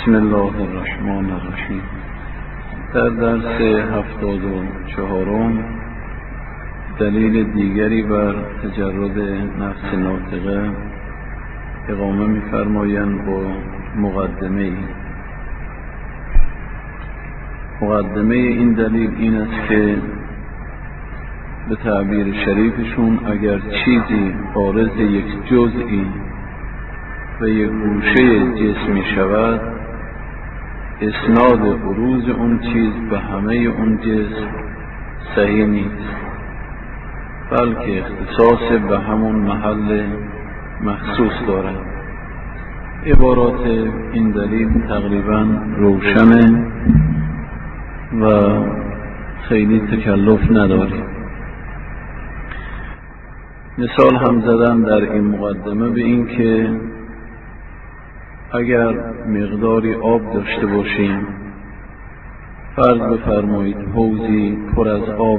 بسم الله الرحمن الرحیم. در درس 74 دلیل دیگری بر تجرد نفس ناطقه اقامه می‌فرمایند با مقدمه این دلیل این است که به تعبیر شریفشون اگر چیزی عارض یک جزئی و یک گوشه جسمی شود، اسناد بروز اون چیز به همه اون جسم صحیح نیست، بلکه اختصاص به همون محل مخصوص دارد. عبارات این دلیل تقریبا روشنه و خیلی تکلف نداره. مثال هم زدم در این مقدمه به این که اگر مقداری آب داشته باشیم، فرض بفرمایید حوضی پر از آب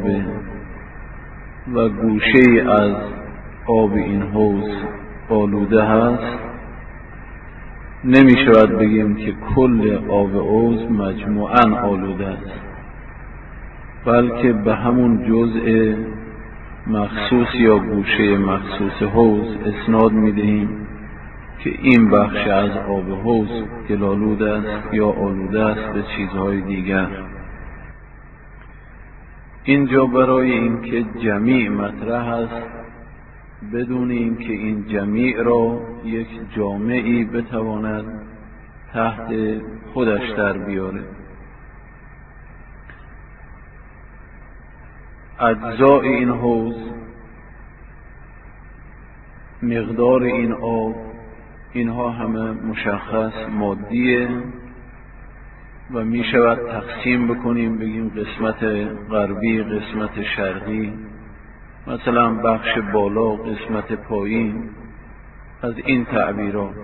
و گوشه‌ای از آب این حوض آلوده هست، نمی شود بگیم که کل آب حوض مجموعاً آلوده است، بلکه به همون جزء مخصوص یا گوشه مخصوص حوض اسناد می دهیم که این بخش از آب حوض گل‌آلود است یا آلوده است به چیزهای دیگر. اینجا برای اینکه جمیع مطرح است، بدون اینکه این جمیع را یک جامعی بتواند تحت خودش در بیاره. اجزاء این حوض، مقدار این آب، اینها همه مشخص مادیه و می شود تقسیم بکنیم، بگیم قسمت غربی، قسمت شرقی، مثلا بخش بالا، قسمت پایین، از این تعبیرات.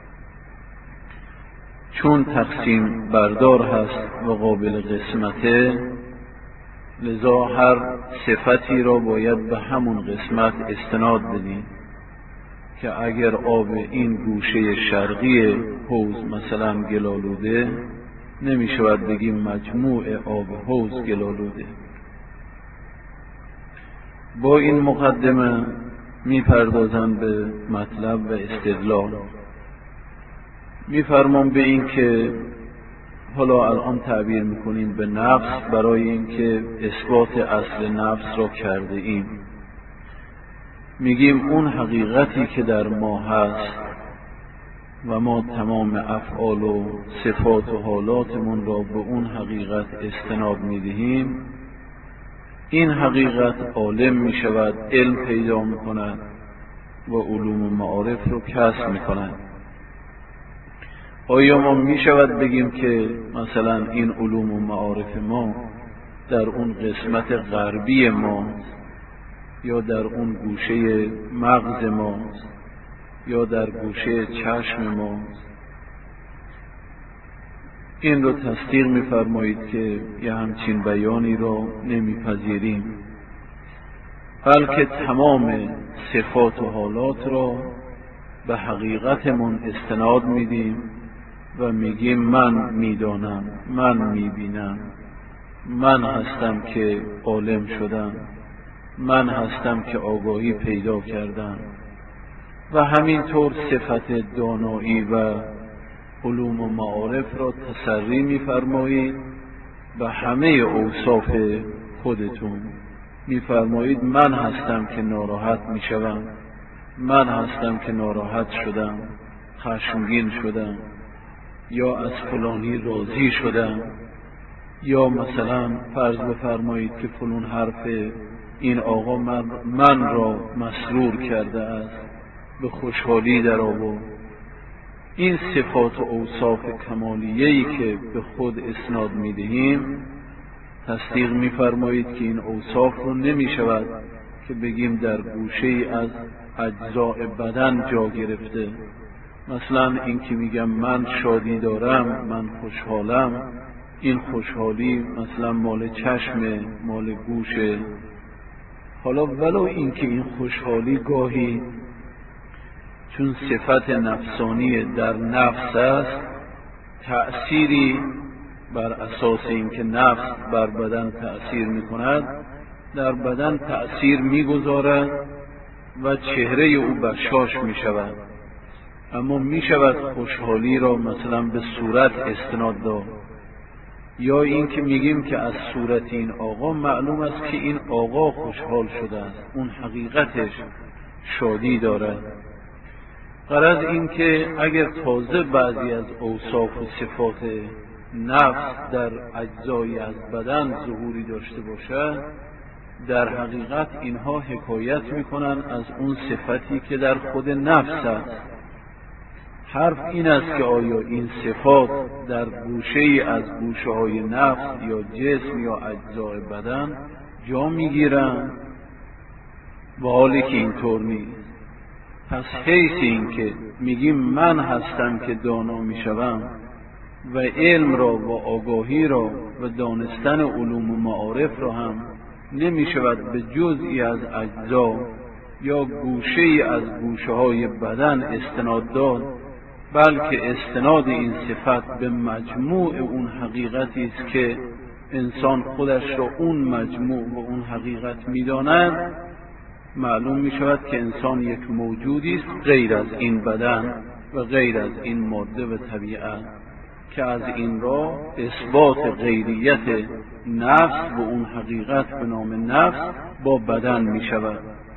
چون تقسیم بردار هست و قابل قسمته، لذا هر صفتی را باید به همون قسمت استناد بدیم که اگر آب این گوشه شرقی حوض مثلا گل‌آلوده، نمی شود بگیم مجموع آب حوض گل‌آلوده. با این مقدمه می پردازم به مطلب و استدلال. می فرمان به این که حالا الان تعبیر می کنیم به نفس، برای اینکه اثبات اصل نفس را کرده ایم. میگیم اون حقیقتی که در ما هست و ما تمام افعال و صفات و حالاتمون را به اون حقیقت استناد میدهیم، این حقیقت عالم می شود، علم پیدا می کند و علوم و معارف رو کسب می کند. آیا ما می شود بگیم که مثلا این علوم و معارف ما در اون قسمت غربی ماست یا در اون گوشه مغز ماست یا در گوشه چشم ماست؟ این رو تصدیق می‌فرمایید که یه همچین بیانی را نمی‌پذیریم، بلکه تمام صفات و حالات را به حقیقتمون استناد میدیم و میگیم من میدانم، من میبینم، من هستم که عالم شدم، من هستم که آگاهی پیدا کردم. و همینطور صفت دانایی و علوم و معارف را تسری می‌فرمایید به همه اوصاف خودتون. می‌فرمایید من هستم که ناراحت می‌شوم، من هستم که ناراحت شدم، خشمگین شدم، یا از فلانی راضی شدم، یا مثلا فرض بفرمایید که فلان حرف این آقا من را مسرور کرده است، به خوشحالی در آورد. این صفات و اوصاف کمالیه‌ای که به خود اسناد می‌دهیم، تصدیق می‌فرمایید که این اوصاف رو نمی‌شود که بگیم در گوشه‌ای از اجزاء بدن جا گرفته. مثلا این که میگم من شادی دارم، من خوشحالم، این خوشحالی مثلا مال چشم، مال گوشه. حالا ولو این که این خوشحالی گاهی چون صفت نفسانی در نفس است، تأثیری بر اساس اینکه نفس بر بدن تأثیر میکند در بدن تأثیر میگذارد و چهره او بشاش میشود، اما میشود خوشحالی را مثلا به صورت استناد داد، یا این که میگیم که از صورت این آقا معلوم است که این آقا خوشحال شده است، اون حقیقتش شادی دارد. غرض این که اگر تازه بعضی از اوصاف و صفات نفس در اجزایی از بدن ظهوری داشته باشد، در حقیقت اینها حکایت میکنن از اون صفتی که در خود نفس است. حرف این است که آیا این صفات در گوشه‌ای از گوشه‌های نفس یا جسم یا اجزای بدن جا میگیرند، و حالی که اینطور نیست. پس حیث این که میگیم من هستم که دانا میشوم و علم را و آگاهی را و دانستن علوم و معارف را هم نمیشود به جزئی از اجزا یا گوشه‌ای از گوشه‌های بدن استناد داد، بلکه استناد این صفت به مجموع اون حقیقتی است که انسان خودش را اون مجموع و اون حقیقت می‌داند. معلوم می‌شود که انسان یک موجودی است غیر از این بدن و غیر از این ماده و طبیعت، که از این را اثبات غیریت نفس و اون حقیقت به نام نفس با بدن می‌شود.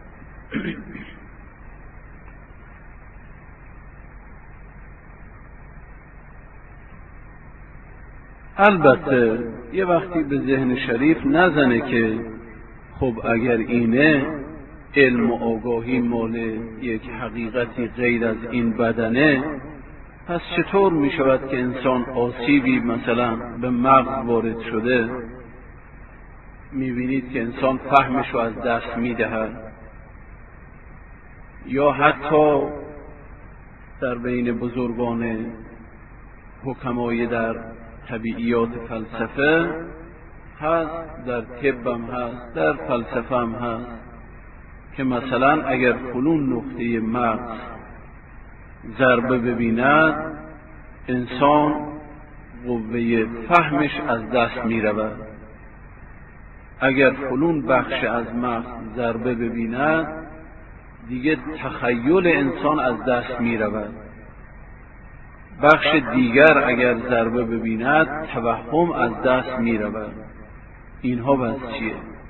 البته یه وقتی به ذهن شریف نزنه که خب اگر اینه علم و آگاهی مال یک حقیقتی غیر از این بدنه، پس چطور می شود که انسان آسیبی مثلا به مغز وارد شده می بینید که انسان فهمش رو از دست می دهد، یا حتی در بین بزرگان حکمای در طبیعیات فلسفه هست، در طب هم هست، در فلسفه هم هست، که مثلا اگر فلان نقطه مغز ضربه ببیند انسان قوه فهمش از دست می رود. اگر فلان بخش از مغز ضربه ببیند دیگه تخیل انسان از دست می رود. بخش دیگر اگر ضربه ببیند توهم از دست می رود. اینها بس چیه؟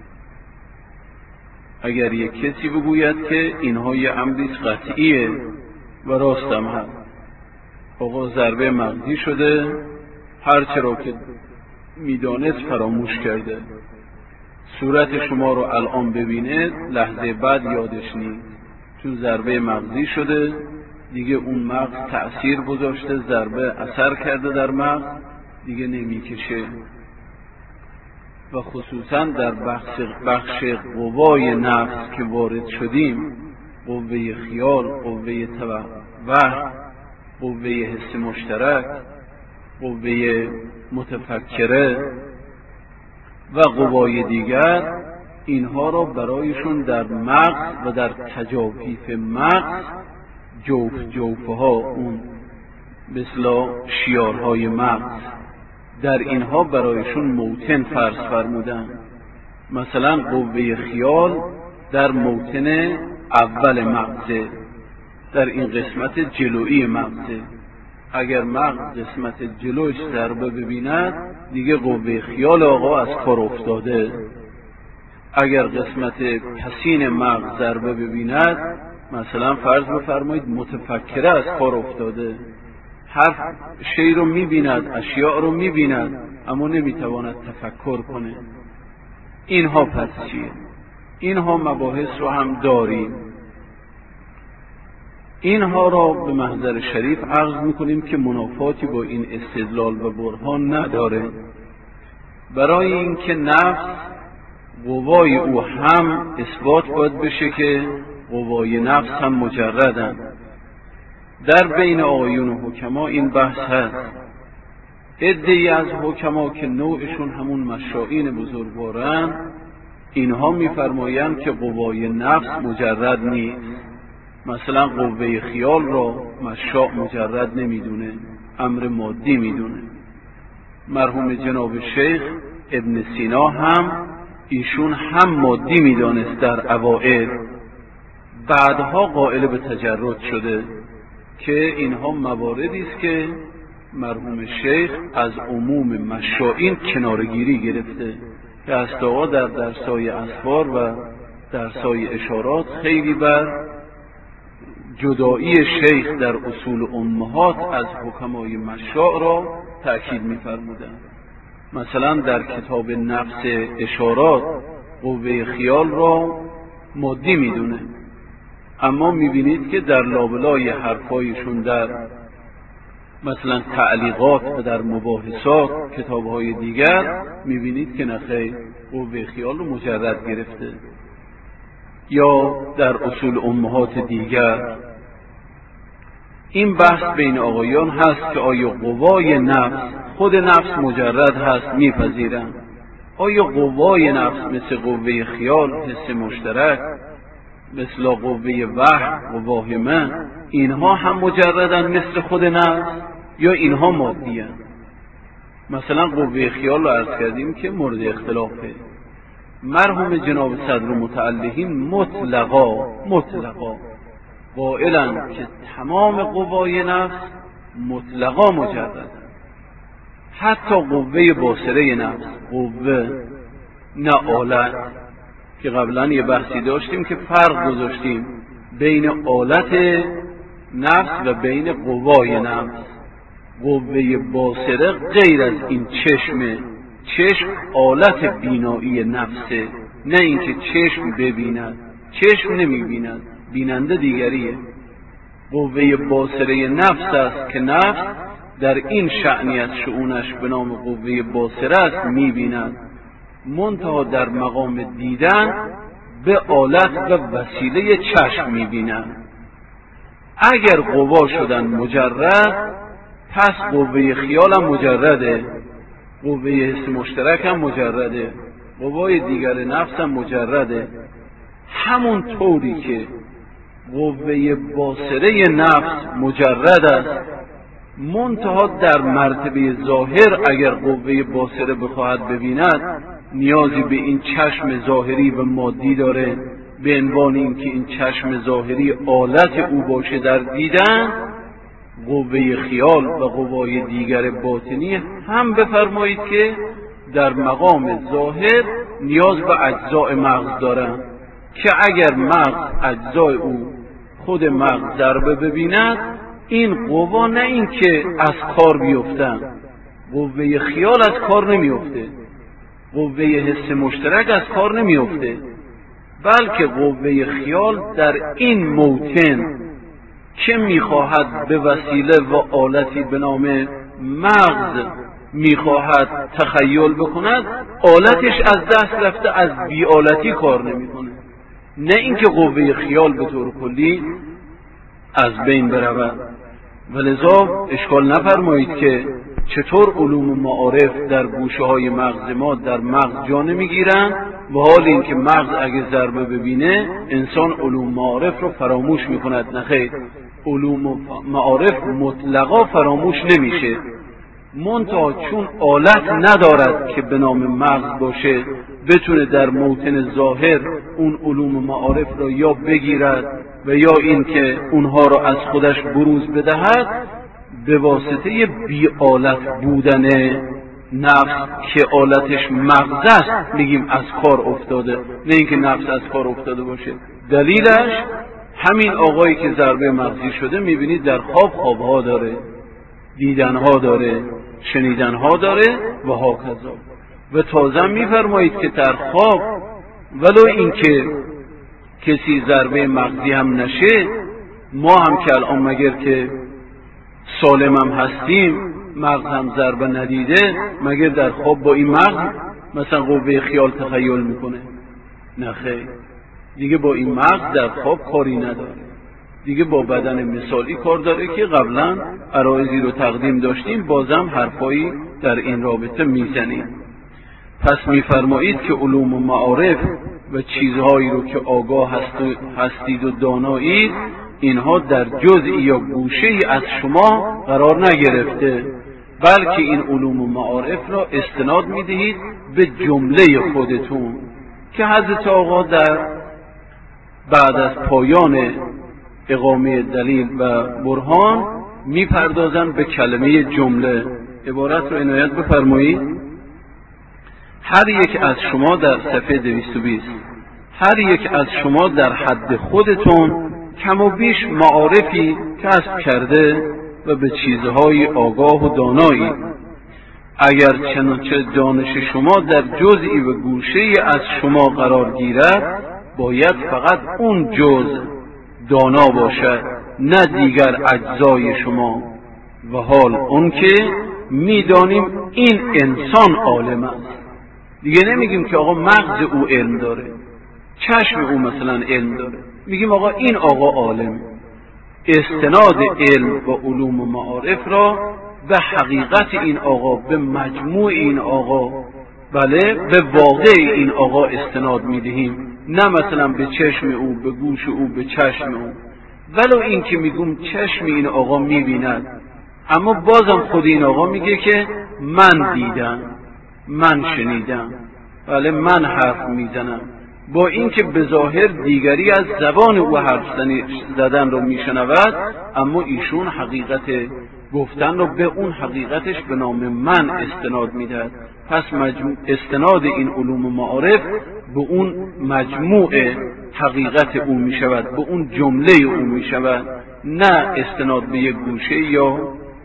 اگر یک کسی بگوید که اینها یه امری قطعیه و راستم هست، آقا ضربه مغزی شده، هرچه را که میدانست فراموش کرده، صورت شما رو الان ببینه لحظه بعد یادش نیست، چون ضربه مغزی شده دیگه، اون مغز تأثیر گذاشته، ضربه اثر کرده در مغز، دیگه نمیکشه. و خصوصا در بخش قوای نفس که وارد شدیم، قوه خیال، قوه توهم، قوه حس مشترک، قوه متفکره و قوای دیگر، اینها را برایشون در مغز و در تجاویف مغز جوفه ها، اون مثل شیارهای مغز، در اینها برایشون موطن فرض فرمودن. مثلا قوه خیال در موطن اول مغزه، در این قسمت جلویی مغزه. اگر مغز قسمت جلوش ضربه ببیند دیگه قوه خیال آقا از کار افتاده. اگر قسمت پسین مغز ضربه ببیند، مثلا فرض بفرمایید متفکره از کار افتاده، هر شی رو میبیند، اشیاء رو میبیند، اما نمیتواند تفکر کنه. اینها پس چیه؟ اینها مباحث رو هم داریم. اینها را به محضر شریف عرض میکنیم که منافاتی با این استدلال و برهان نداره، برای اینکه نفس قوای او هم اثبات باید بشه که قوای نفس هم مجردن. در بین آقایون و حکما این بحث هست. عده‌ای از حکما که نوعشون همون مشائین بزرگوارن، اینها میفرمایند که قوای نفس مجرد نیست. مثلا قوه خیال را مشاء مجرد نمیدونه، امر مادی میدونه. مرحوم جناب شیخ ابن سینا هم ایشون هم مادی میدانست در اوائل، بعدها قائل به تجرد شده که اینها مواردی است که مرحوم شیخ از عموم مشائین کنارگیری گرفته که اساتید در درسای اسفار و درسای اشارات خیلی بر جدایی شیخ در اصول امهات از حکمای مشاع را تأکید می‌فرمودند. مثلا در کتاب نفس اشارات قوه خیال را مادی میدونه، اما میبینید که در لابلای حرفایشون در مثلا تعلیقات و در مباحثات کتاب‌های دیگر میبینید که نخیر قوه خیال رو مجرد گرفته. یا در اصول امهات دیگر این بحث بین آقایان هست که آیا قوای نفس خود نفس مجرد هست میپذیرن، آیا قوای نفس مثل قوه خیال حس مشترک، مثل قوه وحی و واهمه اینها هم مجردن مثل خود نفس یا اینها مادی هستند؟ مثلا قوه خیال رو عرض کردیم که مورد اختلافه. مرحوم جناب صدر متعلقین مطلقا قائلن که تمام قوای نفس مطلقا مجردن، حتی قوه باصره نفس، قوه نه آلت، که قبلا یه بحثی داشتیم که فرق گذاشتیم بین آلت نفس و بین قوای نفس. قوه باصره غیر از این چشم آلت بینایی نفسه، نه اینکه چشم ببیند، چشم نمیبیند، بیننده دیگریه. قوه باصره نفس است که نفس در این شأنی از شؤونش به نام قوه باصره است میبیند، منتها در مقام دیدن به آلت و وسیله چشم میبینند. اگر قوا شدن مجرد، پس قوه خیال هم مجرده، قوه حس مشترک هم مجرده، قوای دیگر نفس هم مجرده. همون طوری که قوه باصره نفس مجرد است، منتها در مرتبه ظاهر اگر قوه باصره بخواهد ببیند نیازی به این چشم ظاهری و مادی داره، به عنوان اینکه این چشم ظاهری آلت او باشه در دیدن. قوه خیال و قوای دیگر باطنی هم بفرمایید که در مقام ظاهر نیاز به اجزاء مغز دارن که اگر مغز اجزای او خود مغز ضربه ببیند، این قوا نه این که از کار بیفتن، قوه خیال از کار نمیفته، قوه حس مشترک از کار نمیفته، بلکه قوه خیال در این موطن که میخواهد به وسیله و آلتی به نام مغز میخواهد تخیل بکند، آلتش از دست رفته، از بی‌آلتی کار نمیکنه، نه اینکه قوه خیال به طور کلی از بین برود. ولذا اشکال نفرمایید که چطور علوم معارف در گوشه های مغز ما در مغز جا نمیگیرن، و حال این که مغز اگه ضربه ببینه انسان علوم معارف رو فراموش میکند. نخیر، علوم معارف مطلقا فراموش نمیشه، منتها چون آلت ندارد که به نام مغز باشه بتونه در موطن ظاهر اون علوم معارف را یا بگیرد و یا این که اونها را از خودش بروز بدهد، به واسطه بی آلت بودن نفس که آلتش مغز است میگیم از کار افتاده، نه اینکه نفس از کار افتاده باشه. دلیلش همین آقایی که ضربه مغزی شده میبینید در خوابها داره، دیدنها داره، شنیدنها داره و هاکذا. و تازه میفرمایید که در خواب ولو اینکه کسی ضربه مغزی هم نشه، ما هم که الان مگر که سالم هم هستیم، مغز هم ضربه ندیده، مگر در خواب با این مغز مثلا قوه خیال تخیل میکنه؟ نخیر، دیگه با این مغز در خواب کاری نداره، دیگه با بدن مثالی کار داره که قبلا عرایضی رو تقدیم داشتیم، بازم حرفایی در این رابطه میزنیم. پس میفرمایید که علوم و معارف و چیزهایی رو که آگاه هستید و دانایید، اینها در جزئی یا گوشه‌ای از شما قرار نگرفته، بلکه این علوم و معارف را استناد می‌دهید به جمله خودتون که حضرت آقا در بعد از پایان اقامه دلیل و برهان میپردازند به کلمه جمله. عبارت رو عنایت بفرمایید. هر یک از شما در صفحه 220 هر یک از شما در حد خودتون کم و بیش معارفی کسب کرده و به چیزهای آگاه و دانایی. اگر چنانچه دانش شما در جزئی و گوشه‌ای از شما قرار گیرد، باید فقط اون جزء دانا باشد، نه دیگر اجزای شما. و حال اون که میدانیم این انسان عالم است. دیگه نمیگیم که آقا مغز او علم داره، چشم او مثلا علم داره، میگیم آقا این آقا عالم. استناد علم و علوم و معارف را به حقیقت این آقا، به مجموع این آقا، بله، به واقع این آقا استناد میدهیم، نه مثلا به چشم او، به گوش او، به چشم او. ولو این که میگم چشم این آقا میبیند، اما بازم خود این آقا میگه که من دیدم، من شنیدم، بله، من حرف میزنم، با اینکه به ظاهر دیگری از زبان او حرف زدن رو میشنود، اما ایشون حقیقت گفتن رو به اون حقیقتش به نام من استناد میدهد. پس استناد این علوم و معارف به اون مجموع حقیقت او میشود، به اون جمله او میشود، نه استناد به یک گوشه یا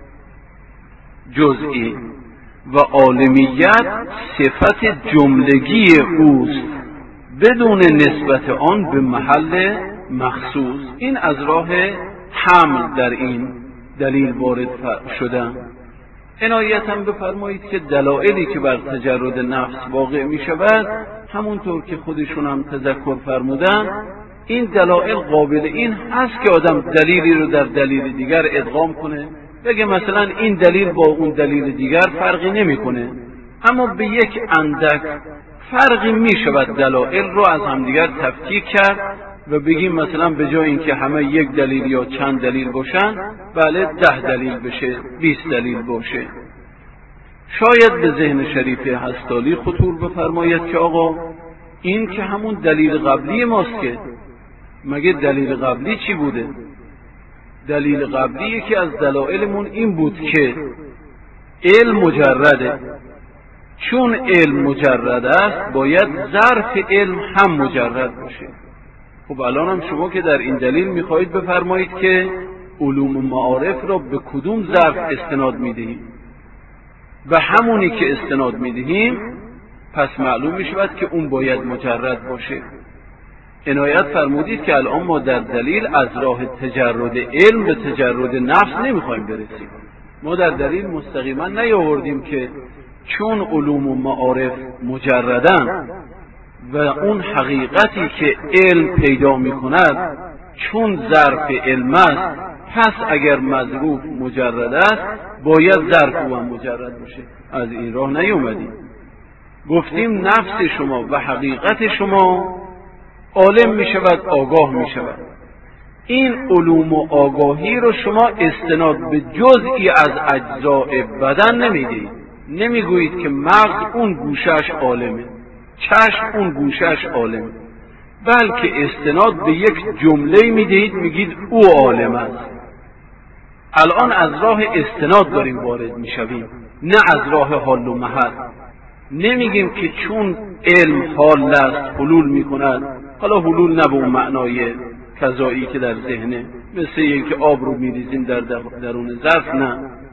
جزئی. و عالمیت صفت جملگی اوست بدون نسبت آن به محل مخصوص. این از راه حمل در این دلیل وارد شدن. عنایتاً بفرمایید که دلایلی که بر تجرد نفس واقع می شود، همونطور که خودشون هم تذکر فرمودن، این دلایل قابل این هست که آدم دلیلی رو در دلیل دیگر ادغام کنه، بگه مثلا این دلیل با اون دلیل دیگر فرقی نمی کنه، اما به یک اندک فرقی می شود دلایل رو از همدیگر تفکیک کرد و بگیم مثلا به جای اینکه همه یک دلیل یا چند دلیل باشن، بله 10 دلیل بشه، 20 دلیل باشه. شاید به ذهن شریف هستالی خطور بفرماید که آقا این که همون دلیل قبلی ماست، که مگه دلیل قبلی چی بوده؟ دلیل قبلی یکی از دلایلمون این بود که علم مجرده. چون علم مجرد است، باید ظرف علم هم مجرد باشه. خب الان هم شما که در این دلیل میخواهید بفرمایید که علوم و معارف را به کدوم ظرف استناد میدهیم؟ به همونی که استناد میدهیم، پس معلوم میشود که اون باید مجرد باشه. عنایت فرمودید که الان ما در دلیل از راه تجرد علم به تجرد نفس نمیخوایم برسیم. ما در دلیل مستقیما نیاوردیم که چون علوم و معارف مجردن و اون حقیقتی که علم پیدا میکند چون ظرف علم است، پس اگر مظروف مجرد است باید ظرف او هم مجرد باشه. از این راه نیومدیم. گفتیم نفس شما و حقیقت شما عالم می شود، آگاه می شود. این علوم و آگاهی رو شما استناد به جزئی از اجزای بدن نمیدید. نمیگویید که مغز اون گوشش عالمه، چشم اون گوشش عالمه، بلکه استناد به یک جمله میدید، میگید او عالم است. الان از راه استناد داریم وارد میشویم، نه از راه حال و محل. نمیگیم که چون علم حال است حلول میکند، حالا حلول نه به اون معنای کذایی که در ذهنه، مثل اینکه آب رو میریزیم در درون ظرف، نه.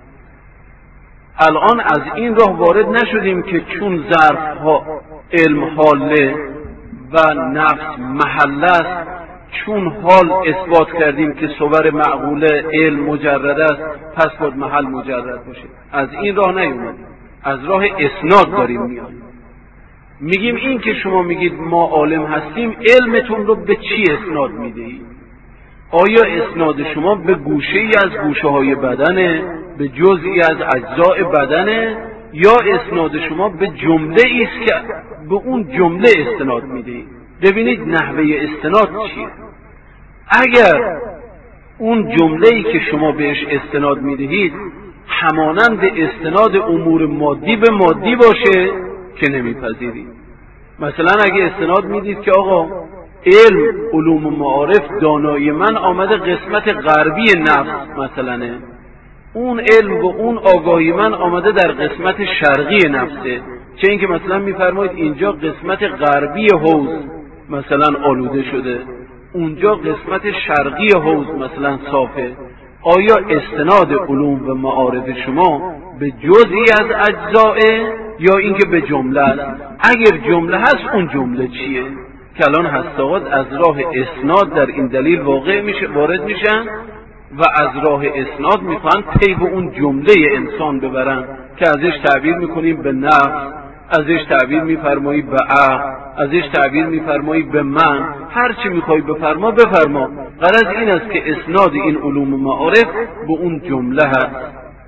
الان از این راه وارد نشدیم که چون ظرف ها علم حاله و نفس محل است، چون حال اثبات کردیم که صور معقوله علم مجرد است، پس باید محل مجرد باشه. از این راه نیومدیم، از راه اسناد داریم میاد. میگیم این که شما میگید ما عالم هستیم، علمتون رو به چی اسناد میدهید؟ آیا اسناد شما به گوشه‌ای از گوشه‌های بدنه، به جزئی از اجزای بدنه، یا اسناد شما به جمله ایست که به اون جمله استناد میدهید؟ ببینید نحوه استناد چیه. اگر اون جمله‌ای که شما بهش استناد میدهید همانند استناد امور مادی به مادی باشه که نمیپذیرید. مثلا اگه استناد میدید که آقا علم، علوم و معارف، دانایی من آمده قسمت غربی نفس مثلا، اون علم و اون آگاهی من آمده در قسمت شرقی نفسه، چه اینکه مثلا میفرمایید اینجا قسمت غربی حوض مثلا آلوده شده، اونجا قسمت شرقی حوض مثلا صافه. آیا استناد علوم و معارف شما به جزئی از اجزائه یا اینکه به جمله است؟ اگر جمله هست اون جمله چیه؟ که الان هسته‌ها از راه اسناد در این دلیل وارد میشن و از راه اسناد میخوان پی به اون جمله انسان ببرن که ازش تعبیر میکنیم به نفس، ازش تعبیر میفرمایی به عقل، ازش تعبیر میفرمایی به من، هر چی میخوای بفرما بفرما. غرض این است که اسناد این علوم و معارف به اون جمله هست.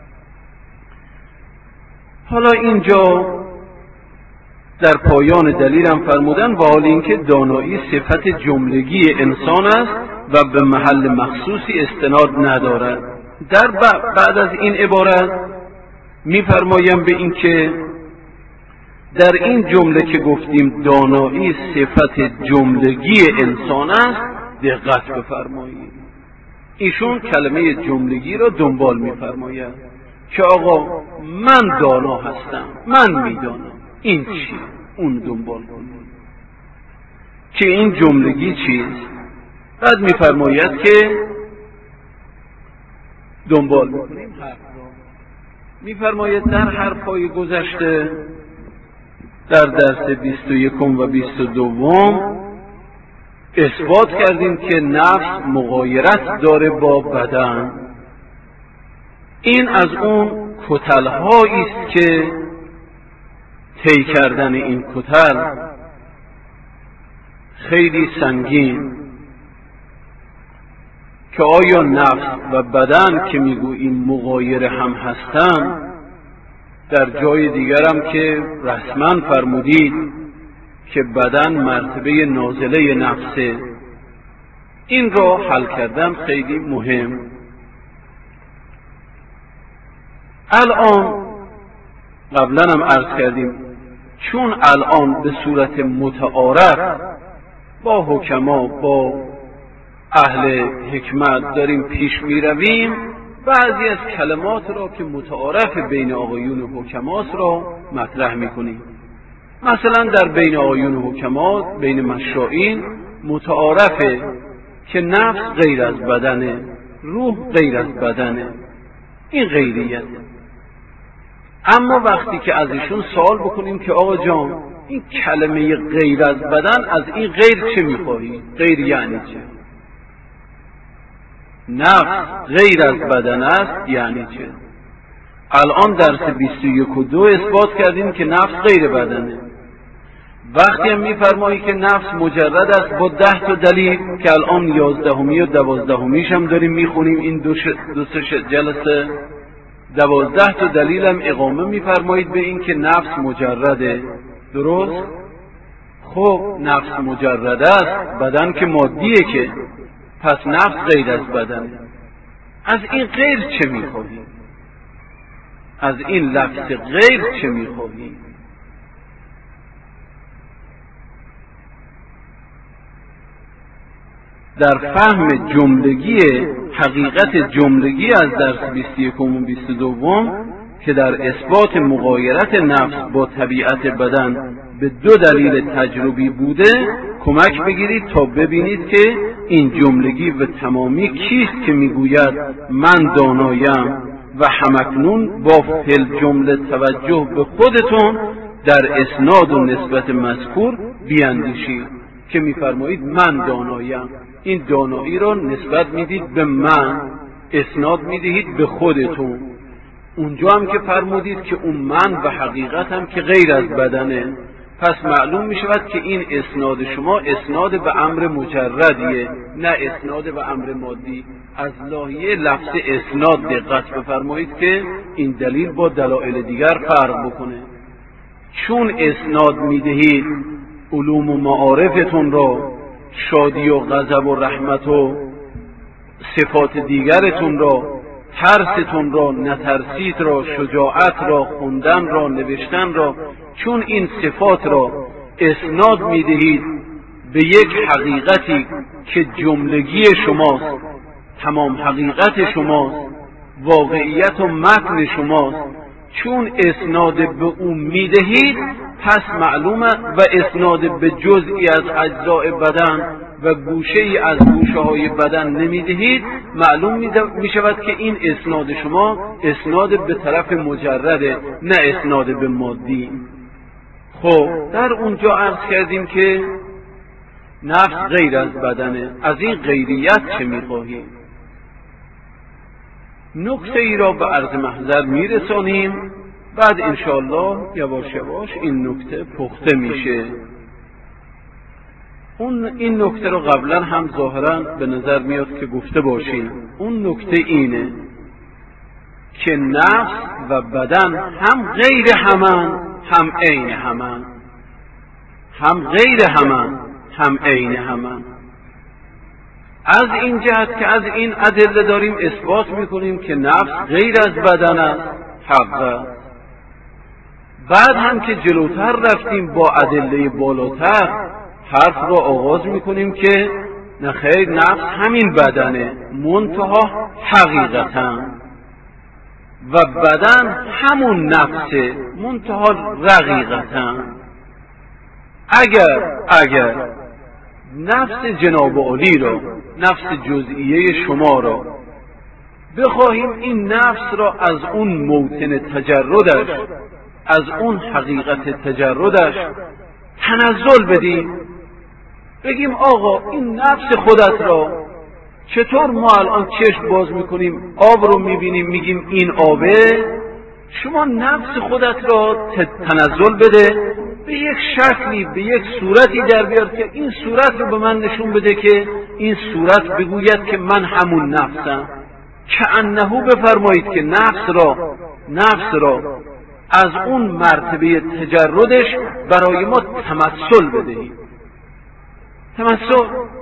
حالا اینجا در پایان دلیلم فرمودن و حال اینکه دانایی صفت جملگی انسان است و به محل مخصوصی استناد ندارد. در بعد از این عبارت میفرمایم به این که در این جمله که گفتیم دانایی صفت جملگی انسان است دقت بفرمایید. ایشون کلمه جملگی را دنبال میفرماید که آقا من دانا هستم، من میدانم، این چی؟ اون دنبال کنید که این جملگی چیست. بعد میفرماید که دنبال میکنیم حرف را. میفرماید در حرفای گذشته در درس 21 و 22 اثبات کردیم که نفس مغایرت داره با بدن. این از اون کتل‌هایی است که طی کردن این کتل خیلی سنگین، که آیا نفس و بدن که میگوییم مغایر هم هستن، در جای دیگرم که رسما فرمودید که بدن مرتبه نازله نفسه، این را حل کردن خیلی مهم. الان قبلا هم عرض کردیم چون الان به صورت متعارف با حکما، با اهل حکمت داریم پیش می رویم، بعضی از کلمات را که متعارف بین آقایون حکماست را مطرح می کنیم. مثلا در بین آقایون حکما، بین مشائین متعارفه که نفس غیر از بدنه، روح غیر از بدنه، این غیریته. اما وقتی که از ایشون سوال بکنیم که آقا جان این کلمه غیر از بدن، از این غیر چه میخواهی؟ غیر یعنی چه؟ نفس غیر از بدن است یعنی چه؟ الان درس 21 و 2 اثبات کردیم که نفس غیر بدنه. وقتی هم میفرمایی که نفس مجرد است با 10 تا دلیل که الان 11می و 12میش هم داریم میخونیم، این دو سه جلسه 12 تا دلیل هم اقامه میفرمایید به این که نفس مجرده. درست؟ خب نفس مجرد است، بدن که مادیه، که پس نفس غیر از بدنه. از این غیر چه میخواهی؟ از این لفظ غیر چه میخواهی؟ در فهم جملگی حقیقت جملگی از درس 21 و 22 که در اثبات مغایرت نفس با طبیعت بدن به 2 دلیل تجربی بوده کمک بگیرید تا ببینید که این جملگی و تمامی کیست که میگوید من دانایم و همکنون با فل جمله توجه به خودتون در اسناد و نسبت مذکور بیاندیشید که میفرمایید من دانایم. این دانایی را نسبت میدید به من، اسناد میدهید به خودتون. اونجا هم که فرمودید که اون من و حقیقت هم که غیر از بدنه، پس معلوم می شود که این اسناد شما اسناد به امر مجردیه، نه اسناد به امر مادی. از ناحیه لفظ اسناد دقت بفرمایید که این دلیل با دلایل دیگر فرق بکنه. چون اسناد میدهید علوم و معارفتون را، شادی و غضب و رحمت و صفات دیگرتون را، ترستون را، نترسید را، شجاعت را، خوندن را، نوشتن را، چون این صفات را اسناد میدهید به یک حقیقتی که جملگی شماست، تمام حقیقت شماست، واقعیت و متن شماست، چون اسناد به اون میدهید پس معلومه و اسناد به جزئی از اجزاء بدن و گوشه‌ای از گوشه‌های بدن نمیدهید، معلوم میشود که این اسناد شما اسناد به طرف مجرده، نه اسناد به مادی. خب در اونجا عرض کردیم که نفس غیر از بدنه، از این غیریت چه میخواهیم؟ نکته ای را به عرض محضر میرسانیم، بعد انشاءالله یواش یواش این نکته پخته میشه. این نکته رو قبلا هم ظاهرا به نظر میاد که گفته باشیم. اون نکته اینه که نفس و بدن هم غیر همن هم عین همن، هم غیر همن هم عین همن. از این جهت که از این ادله داریم اثبات میکنیم که نفس غیر از بدن است، حق. بعد هم که جلوتر رفتیم با ادله بالاتر حرف را آغاز میکنیم که نخیر، نفس همین بدنه منتها حقیقتا، و بدن همون نفسه منتها رقیقتا. اگر نفس جناب علی را، نفس جزئیه شما را بخواهیم این نفس را از اون موطن تجردش، از اون حقیقت تجردش تنزل بدیم، بگیم آقا این نفس خودت را چطور ما الان چشم باز میکنیم آب رو میبینیم میگیم این آبه، شما نفس خودت را تنزل بده، به یک شکلی به یک صورتی در بیار که این صورت رو به من نشون بده، که این صورت بگوید که من همون نفسم. که انهو بفرمایید که نفس را از اون مرتبه تجردش برای ما تمثل بدهید. تمثل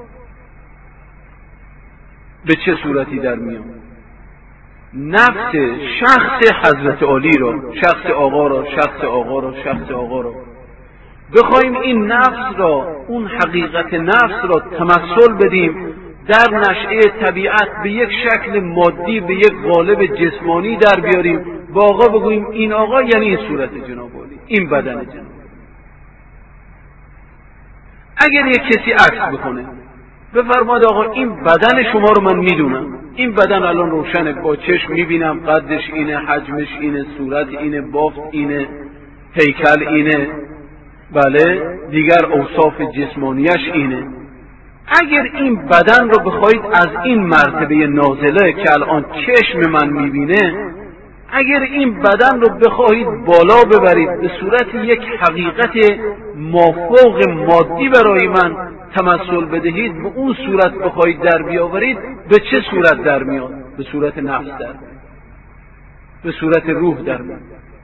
به چه صورتی در میاد؟ نفس شخص حضرت علی را، شخص آقا را بخوایم این نفس را، اون حقیقت نفس را تمثل بدیم در نشأه طبیعت به یک شکل مادی، به یک قالب جسمانی در بیاریم، با آقا بگوییم این آقا یعنی این صورت جناب علی، این بدن جناب. اگر یک کسی عکس بکنه بفرماد آقا این بدن شما رو من میدونم، این بدن الان روشنه، با چشم میبینم، قدش اینه، حجمش اینه، صورت اینه، بافت اینه، هیکل اینه، بله دیگر اوصاف جسمانیش اینه. اگر این بدن رو بخواید از این مرتبه نازله که الان چشم من میبینه، اگر این بدن رو بخواهید بالا ببرید به صورت یک حقیقت مافوق مادی برای من تمثل بدهید، به اون صورت بخواهید در بیاورید، به چه صورت در میاد؟ به صورت نفس در میاد، به صورت روح در میاد.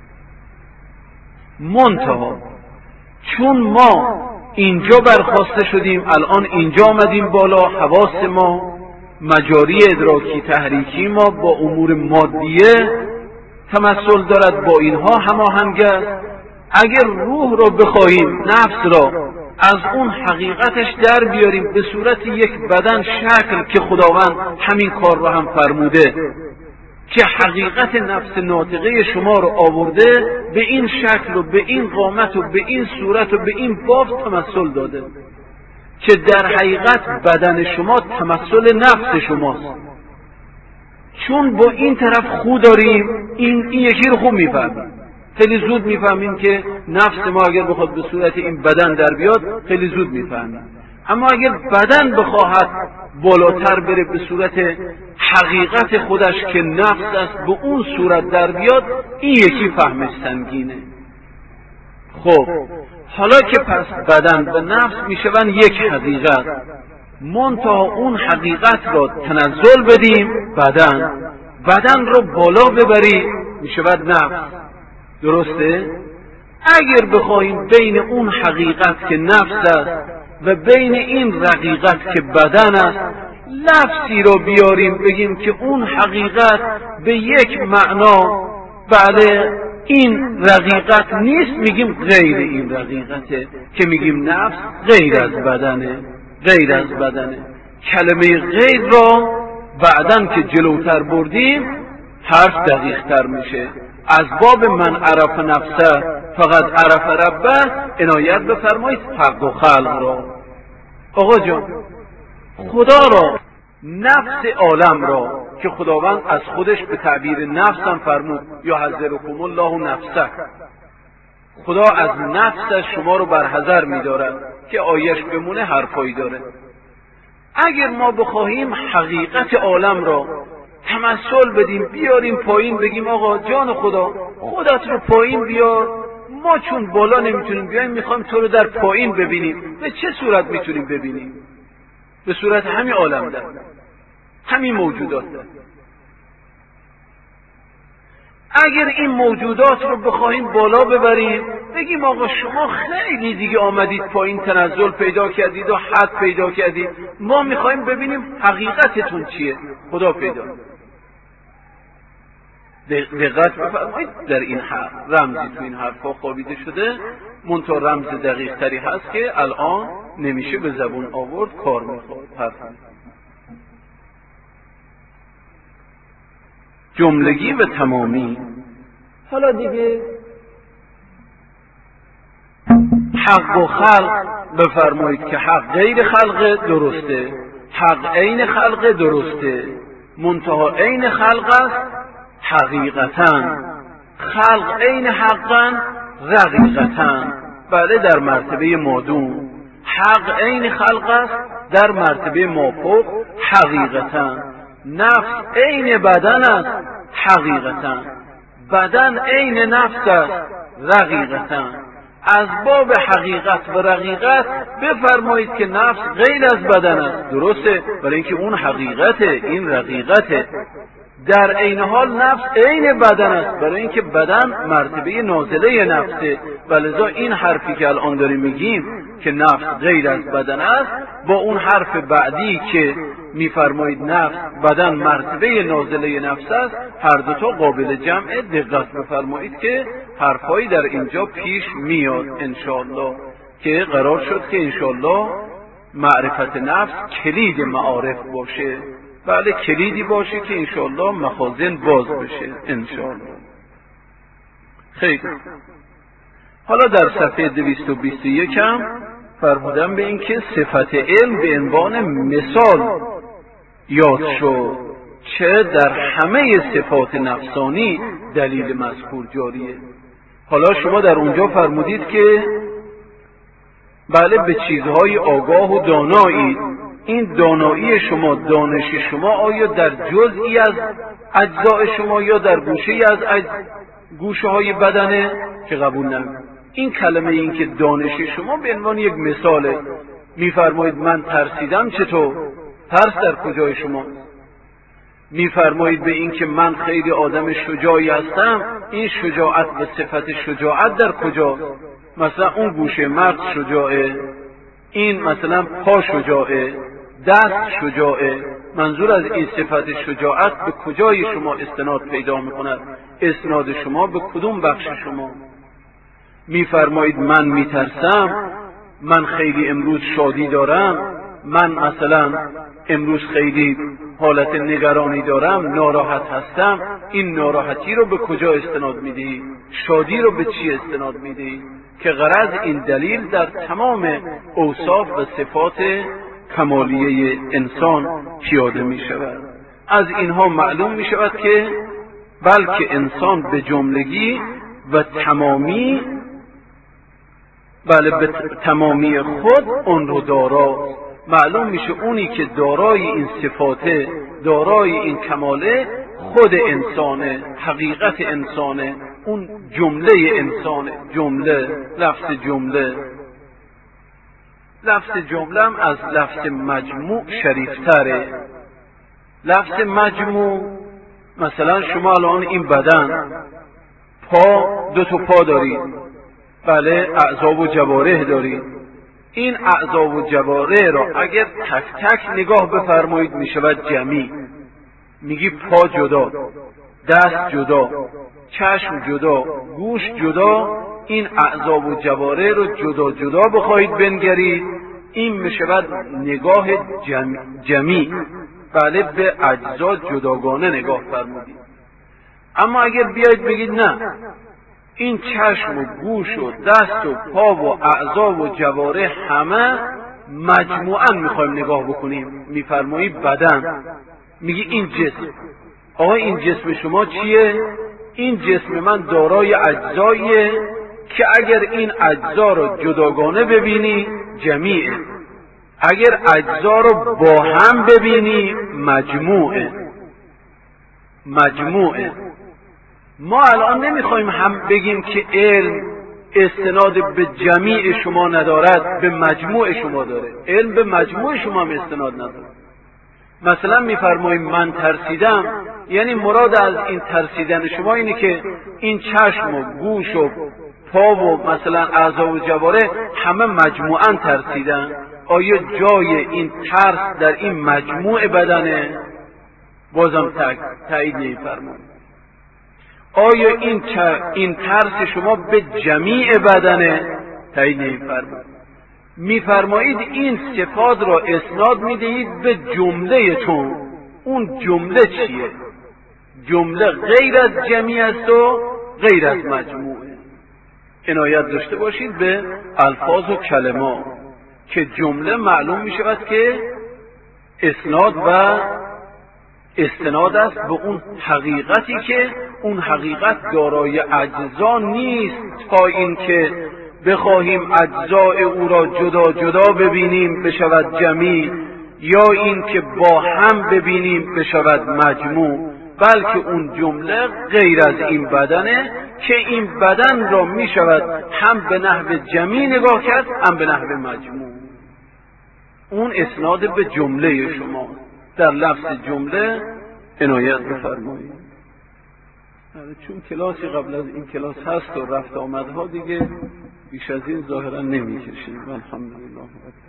منتها چون ما اینجا برخاسته شدیم، الان اینجا آمدیم بالا، حواس ما، مجاری ادراکی تحریکی ما با امور مادیه تمثل دارد، با اینها هماهنگ است. اگر روح رو بخواهیم، نفس را از اون حقیقتش در بیاریم به صورت یک بدن شکل که خداوند همین کار رو هم فرموده که حقیقت نفس ناطقه شما رو آورده، به این شکل و به این قامت و به این صورت و به این بافت تمثل داده که در حقیقت بدن شما تمثل نفس شماست. چون با این طرف خو داریم، این یکی رو خوب میفهمیم، خیلی زود میفهمیم که نفس ما اگر بخواد به صورت این بدن در بیاد خیلی زود میفهمیم. اما اگر بدن بخواهد بالاتر بره به صورت حقیقت خودش که نفس است، به اون صورت در بیاد، این یکی فهمش سنگینه. خب حالا که پس بدن و نفس میشون یک حقیقت، منتها اون حقیقت را تنزل بدیم، بدن رو بالا ببری، میشود نفس. درسته؟ اگر بخواهیم بین اون حقیقت که نفس است و بین این رقیقت که بدن است لفظی رو بیاریم بگیم که اون حقیقت به یک معنا بله این رقیقت نیست، میگیم غیر این رقیقته، که میگیم نفس غیر از بدنه. غیر از بدنه کلمه غیر را بعدن که جلوتر بردیم حرف دقیق تر میشه. از باب من عرف نفسه فقط عرف ربه عنایت بفرمایید حق و خلق را. آقا جان خدا را، نفس عالم را که خداوند از خودش به تعبیر نفس هم فرمود یا حذرکم الله نفسه، خدا از نفس شما رو برحذر می‌دارد که آیش بمونه حرفایی داره. اگر ما بخواهیم حقیقت عالم را تمثل بدیم بیاریم پایین بگیم آقا جان خدا خودت رو پایین بیار، ما چون بالا نمیتونیم بیایم میخوایم تو رو در پایین ببینیم، به چه صورت میتونیم ببینیم؟ به صورت همین عالم در همین موجودات در. اگر این موجودات رو بخواهیم بالا ببریم بگیم آقا شما خیلی دیگه آمدید پایین تنزل پیدا کردید و حد پیدا کردید، ما میخوایم ببینیم حقیقتتون چیه. خدا پیدا. دقت بفرمایید در این حرف رمزی تو این حرفا خوابیده شده، منتها رمز دقیق تری هست که الان نمیشه به زبون آورد، کار میخواد حرف. جملگی و تمامی. حالا دیگه حق و خلق بفرمایید که حق غیر خلق درسته، حق عین خلق درسته، منتها عین خلق است حقیقتاً، خلق عین حقاً رقیقتاً. بله در مرتبه مادون. حق عین خلق است در مرتبه مافوق حقیقتاً. نفس عین بدن است حقیقتاً، بدن عین نفس است رقیقتاً. از باب حقیقت و رقیقت بفرمایید که نفس غیر از بدن است، درسته، ولی اینکه اون حقیقته این رقیقته. در عین حال نفس عین بدن است، برای اینکه بدن مرتبه نازله نفسه، ولذا این حرفی که الان داریم میگیم که نفس غیر از بدن است با اون حرف بعدی که میفرمایید نفس بدن مرتبه نازله نفس است، هر دوتا قابل جمع. دقت بفرمایید که حرفایی در اینجا پیش میاد انشاءالله که قرار شد که انشاءالله معرفت نفس کلید معارف باشه. بله کلیدی باشه که انشاءالله مخازن باز بشه انشاءالله. خیلی حالا در صفحه 221 هم فرمودم به این که صفت علم به عنوان مثال یاد شد، چه در همه صفات نفسانی دلیل مذکور جاریه. حالا شما در اونجا فرمودید که بله به چیزهای آگاه و دانایی، این دانایی شما، دانش شما آیا در جزئی از اجزاء شما یا در گوشه‌ای از گوشه های بدنه که قبول نمید. این کلمه این که دانش شما به عنوان یک مثاله. میفرمایید من ترسیدم، چطور؟ ترس در کجای شما؟ میفرمایید به این که من خیلی آدم شجاعی هستم، این شجاعت و صفت شجاعت در کجا؟ مثلا اون گوشه مرد شجاعه، این مثلا پا شجاعه، دست شجاعه. منظور از این صفت شجاعت به کجای شما استناد پیدا میکند؟ اسناد شما به کدوم بخش شما؟ میفرمایید من میترسم، من خیلی امروز شادی دارم، من مثلا امروز خیلی حالت نگرانی دارم، ناراحت هستم. این ناراحتی رو به کجا استناد میدهی؟ شادی رو به چی استناد میدهی؟ که غرض این دلیل در تمام اوصاف و صفات کمالیه انسان پیاده می شود. از اینها معلوم می شود که بلکه انسان به جملگی و تمامی، بله به تمامی خود اون رو دارا. معلوم میشه اونی که دارای این صفاته، دارای این کماله خود انسانه، حقیقت انسانه، اون جمله انسانه. جمله، لفظ جمله هم از لفظ مجموع شریفتره. لفظ مجموع مثلا شما الان این بدن پا، 2 تا پا دارید، بله اعضا و جوارح دارید، این اعضا و جوارح را اگر تک تک نگاه بفرمایید می شود جمی. میگی پا جدا، دست جدا، چشم جدا، گوش جدا، این اعضا و جوارح رو جدا جدا بخواهید بنگرید، این می شود نگاه جمی. بله، به اجزا جداگانه نگاه فرمودید. اما اگر بیایید بگید نه، این چشم و گوش و دست و پا و اعضا و جوارح همه مجموعاً میخوایم نگاه بکنیم، میفرمایی بدن، میگی این جسم. آقا این جسم شما چیه؟ این جسم من دارای اجزاییه که اگر این اجزا رو جداگانه ببینی جمیعه، اگر اجزا رو با هم ببینی مجموعه. ما الان نمیخوایم هم بگیم که علم استناد به جمیع شما ندارد، به مجموع شما داره. علم به مجموع شما هم استناد نداره. مثلا میفرماییم من ترسیدم، یعنی مراد از این ترسیدن شما اینه که این چشم و گوش و پا و مثلا اعضا و جوارح همه مجموعاً ترسیدن. آیا جای این ترس در این مجموع بدنه؟ بازم تایید نمی‌فرمایید. آیا این ترس شما به جمیع بدنه؟ تایید نمی‌فرمایید. می‌فرمایید این صفات را اسناد می‌دهید به جمله تون. اون جمله چیه؟ جمله غیر از جمیع است و غیر از مجموعه. عنایت داشته باشید به الفاظ و کلمات که جمله معلوم می‌شود که اسناد و استناد است به اون حقیقتی که اون حقیقت دارای اجزا نیست تا اینکه بخواهیم اجزای او را جدا جدا ببینیم بشود جمی، یا اینکه با هم ببینیم بشود مجموع، بلکه اون جمله غیر از این بدنه که این بدن را می شود هم به نحو جمی نگاه کرد هم به نحو مجموع. اون اسناد به جمله شما در لفظ جمله عنایت بفرمایید. چون کلاسی قبل از این کلاس هست و رفت آمدها دیگه بیش از این ظاهرا نمی کشیم. الحمدلله.